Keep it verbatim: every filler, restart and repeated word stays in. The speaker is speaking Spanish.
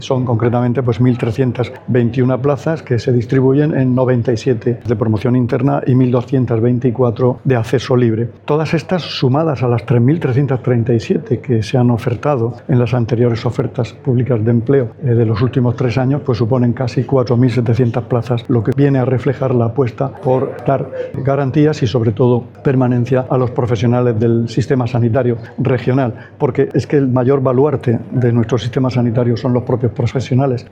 Son concretamente pues mil trescientas veintiuna plazas que se distribuyen en noventa y siete de promoción interna y mil doscientas veinticuatro de acceso libre. Todas estas sumadas a las tres mil trescientas treinta y siete que se han ofertado en las anteriores ofertas públicas de empleo eh, de los últimos tres años, pues suponen casi cuatro mil setecientas plazas, lo que viene a reflejar la apuesta por dar garantías y sobre todo permanencia a los profesionales del sistema sanitario regional, porque es que el mayor baluarte de nuestro sistema sanitario son los propios profesionales.